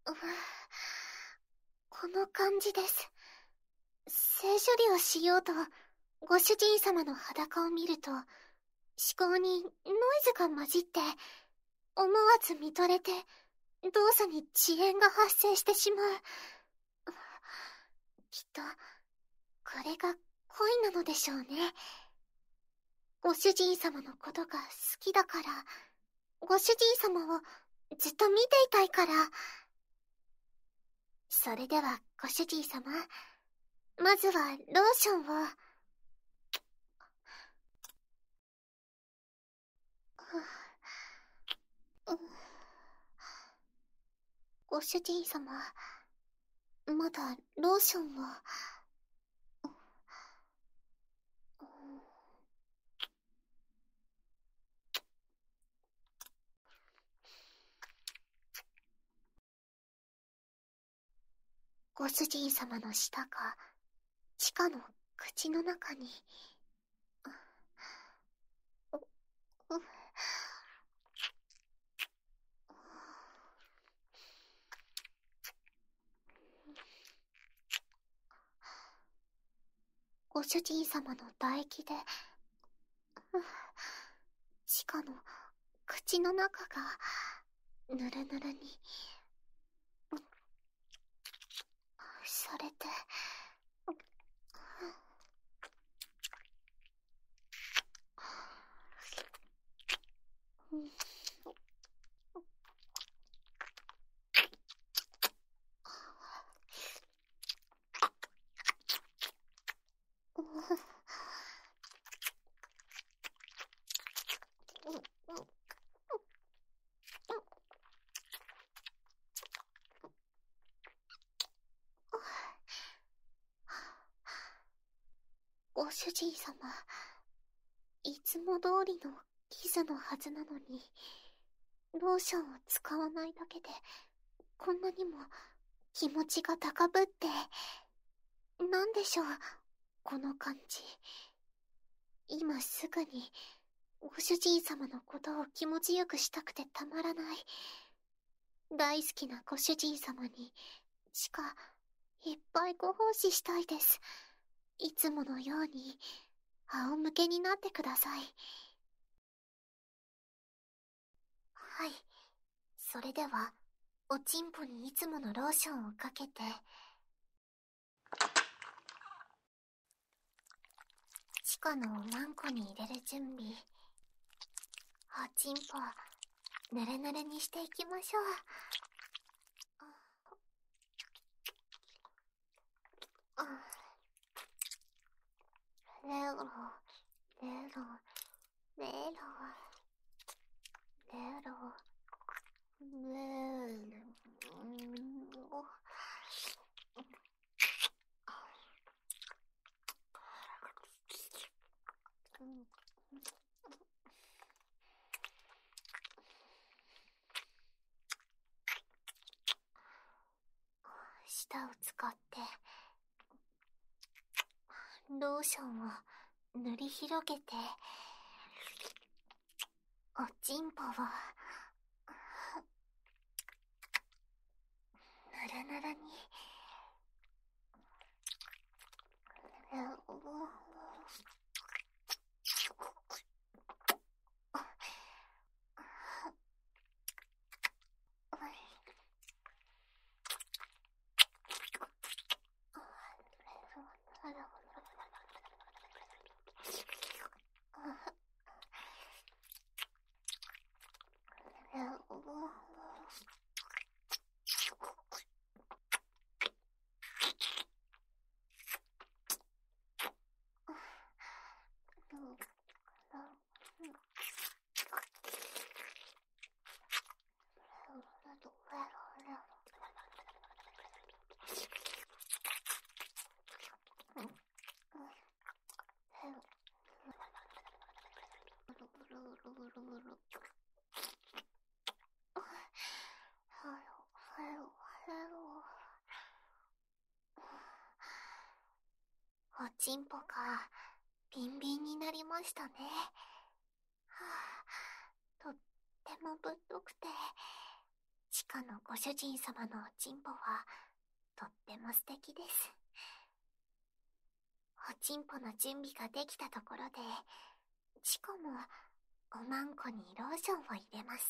この感じです。性処理をしようと、ご主人様の裸を見ると、思考にノイズが混じって、思わず見とれて、動作に遅延が発生してしまう。きっと、これが恋なのでしょうね。ご主人様のことが好きだから、ご主人様をずっと見ていたいから。それでは、ご主人様、まずはローションを。ご主人様、まだローションを。ご主人様の舌が地下の口の中に。ご主人様の唾液で、地下の口の中がぬるぬるにされて、ご主人様、いつも通りのキスのはずなのに、ローションを使わないだけで、こんなにも気持ちが高ぶって、なんでしょう、この感じ。今すぐに、ご主人様のことを気持ちよくしたくてたまらない。大好きなご主人様に、しか、いっぱいご奉仕したいです。いつものように、仰向けになってください。はい。それでは、おちんぽにいつものローションをかけて、地下のおまんこに入れる準備。おちんぽ、ぬるぬるにしていきましょう。レロ、レロ、レロ、レロ、レロ。舌を使ってローションを塗り広げて、おちんぽをぬるぬるに。おちんぽがビンビンになりましたね。とってもぶっとくて地下のご主人様のおちんぽはとっても素敵です。おちんぽの準備ができたところで、チコもおまんこにローションを入れます。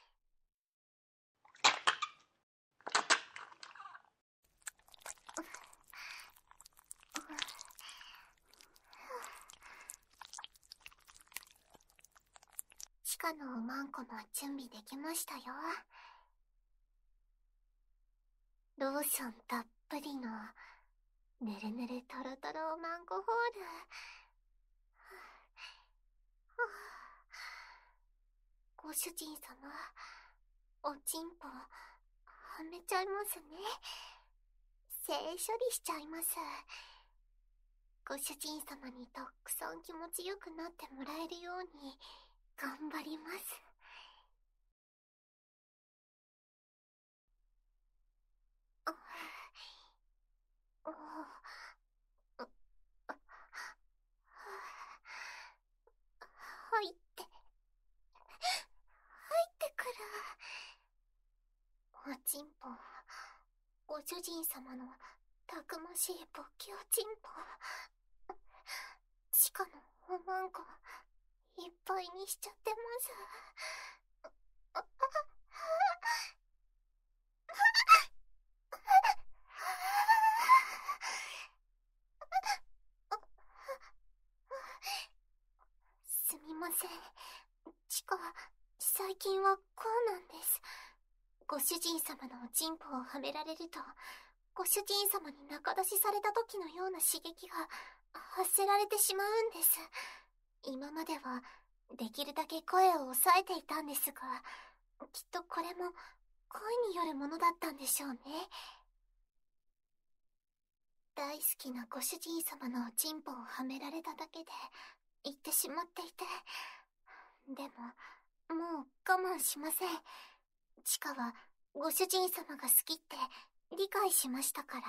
チカのおまんこも準備できましたよ。ローションたっぷりのぬるぬるとろとろおまんこホール。ご主人様、おちんぽはめちゃいますね。性処理しちゃいます。ご主人様にたくさん気持ちよくなってもらえるように頑張ります。入ってくる。おちんぽ、ご主人様のたくましい勃起おちんぽ、地下のおまんこいっぱいにしちゃってます。すみません。チカ、最近はこうなんです。ご主人様のおちんぽをはめられると、ご主人様に仲出しされた時のような刺激が発せられてしまうんです。今まではできるだけ声を抑えていたんですが、きっとこれも恋によるものだったんでしょうね。大好きなご主人様のおちんぽをはめられただけで言ってしまっていて、でももう我慢しません。チカはご主人様が好きって理解しましたから。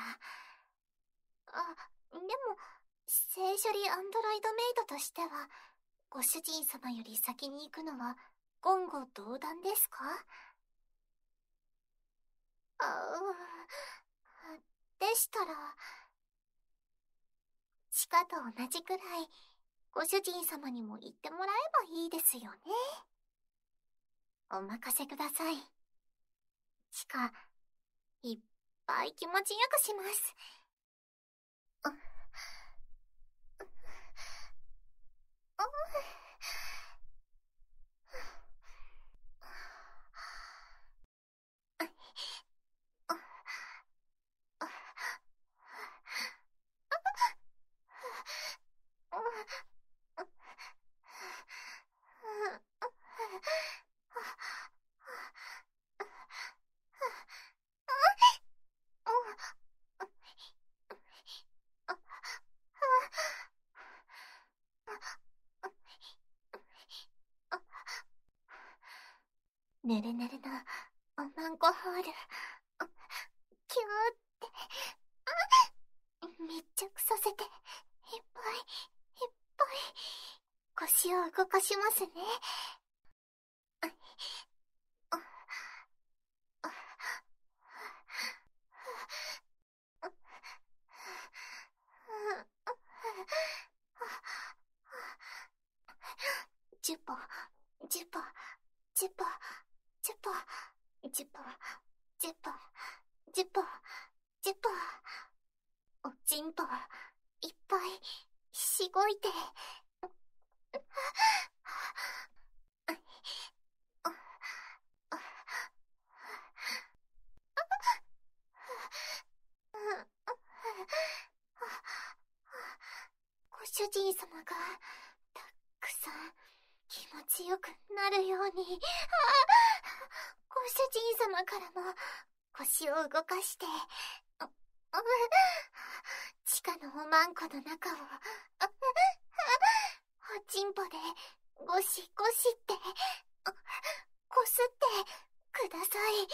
でも性処理アンドロイドメイドとしてはご主人様より先に行くのは言語道断ですか？でしたらチカと同じくらいご主人様にも言ってもらえばいいですよね。お任せください。チカ、いっぱい気持ちよくします。ぬるぬるのおまんこホール、キューって密着させていっぱいいっぱい腰を動かしますね。10歩10歩10歩10歩10歩10歩10歩10歩、おちんぽいっぱいしごいて。ご主人様がたくさん気持ちよくなるように、ご主人様からも腰を動かして、地下のおまんこの中をおちんぽでゴシゴシってこすってください。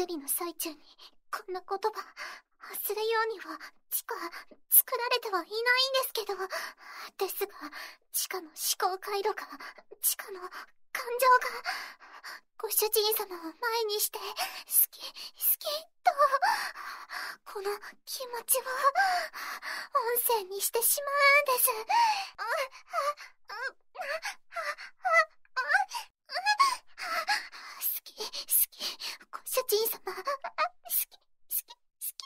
処理の最中にこんな言葉発するようには地下作られてはいないんですけど、ですが地下の思考回路が、地下の感情がご主人様を前にして好き好きとこの気持ちを音声にしてしまうんです。好き好きご主人様、好き好き好き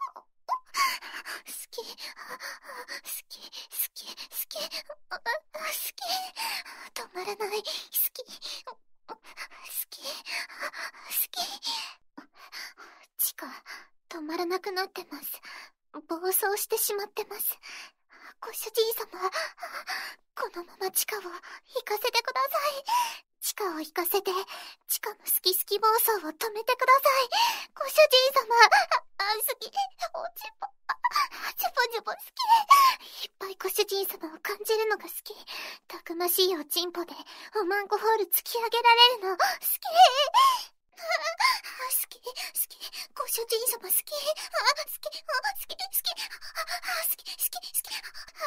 好き好き好き好き好き止まらない、好き好き好き、地下止まらなくなってます。暴走してしまってます。ご主人様、このまま地下を行かせてください。地下を行かせて、地下の好き好き暴走を止めてください。ご主人様、好き、おちぼ、ジュボジュボ好き。いっぱいご主人様を感じるのが好き。たくましいおちんぽでおまんこホール突き上げられるの好き。好き、好き、ご主人様好き。好き、好き、好き、好き、好き、好き、好き。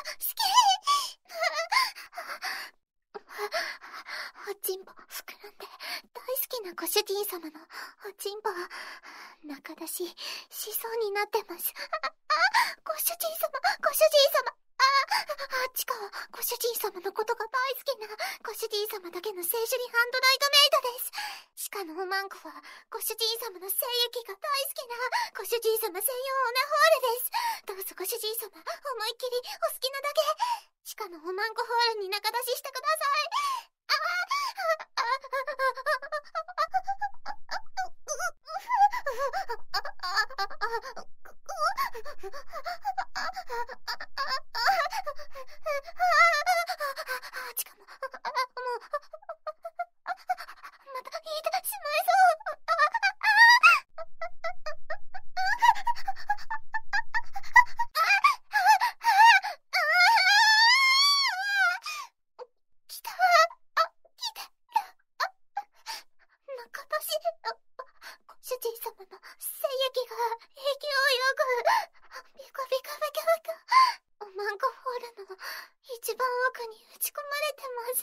おちんぽ膨らんで大好きなご主人様のおちんぽ中出ししそうになってます。ご主人様、ご主人様、地下はご主人様のことが大好きなご主人様だけの聖書リハンドライドメイドです。地下のおまんこはご主人様の精液が大好きなご主人様専用オナホールです。どうぞご主人様、思いっきりお好きなだけ地下のおまんこホールに中出ししてください。しかも、もう、また言いてしまいそう。来た。来てる。中出し、ご主人様の精液が勢いよく、ビカビカビカビカ、おまんこホールの一番奥に打ち込まれてます。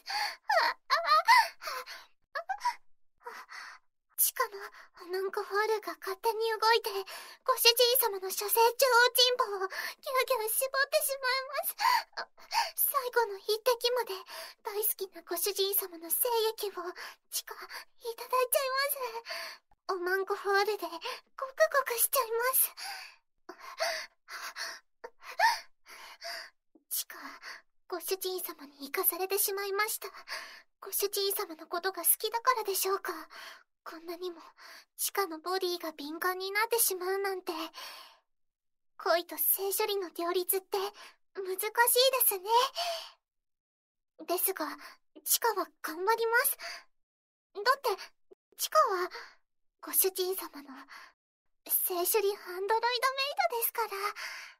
地下のおまんこホールが勝手に動いて、ご主人様の処世中おちんぽをギュギュ絞ってしまいます。最後の一滴まで大好きなご主人様の精液を地下いただいちゃいます。おまんこホールでゴクゴクしちゃいます。地下、ご主人様に行かされてしまいました。ご主人様のことが好きだからでしょうか。こんなにも地下のボディが敏感になってしまうなんて。恋と性処理の両立って難しいですね。ですが、地下は頑張ります。だって、地下はご主人様の性処理ハンドロイドメイドですから。